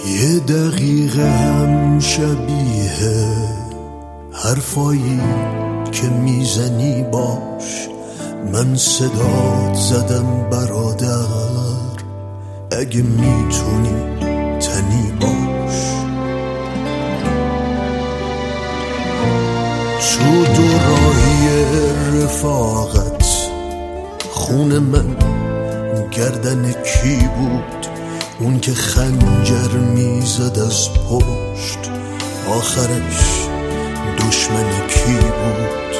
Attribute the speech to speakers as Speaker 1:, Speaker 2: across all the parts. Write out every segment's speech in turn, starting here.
Speaker 1: یه دقیقه هم شبیه حرفایی که میزنی باش. من صدات زدم برادر، اگه میتونی تنی باش. تو دوراهی رفاقت خون من گردن کی بود؟ اون که خنجر میزد از پشت آخرش دشمن کی بود؟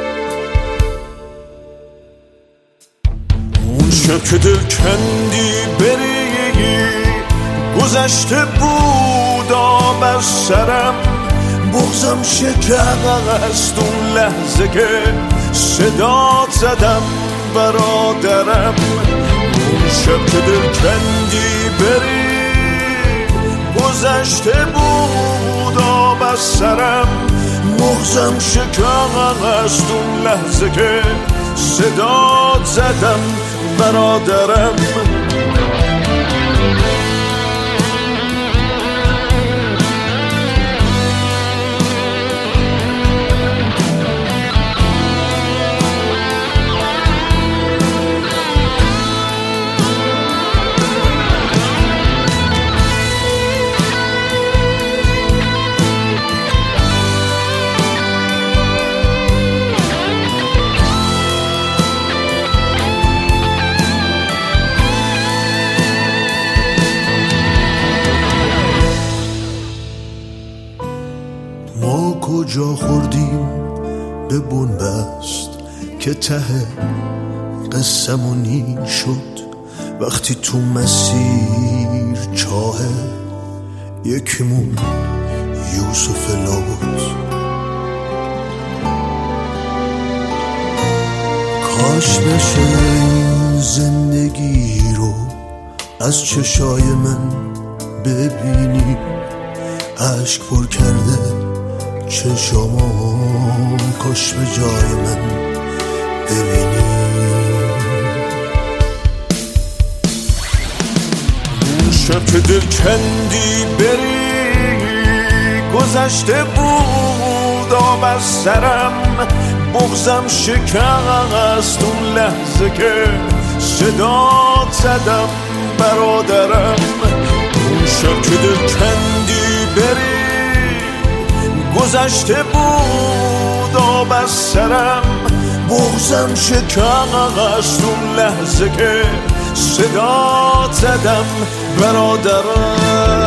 Speaker 1: اون شب که دل کندی بری گذشته بود آب از سرم، بغضم شکست اون لحظه که صدات زدم برادرم. اون شب که دل کندی بری گذشته بود آب از سرم، مغزم شکست اون لحظه که صدات زدم برادرم. ما کجا خوردیم به بنبست که ته قسمونی شد؟ وقتی تو مسیر چاه یکیمون یوسف لا بود. کاش بشه این زندگی رو از چشای من ببینی، اشک پر کرده چشامو کاش به جای من ببینی. اون شب که دل کندی بری گذشته بود آب از سرم، بغضم شکست اون لحظه که صدات زدم برادرم. اون شب که دل کندی بری گذشته بود آب از سرم، بغضم شکست اون لحظه که صدات زدم برادرم.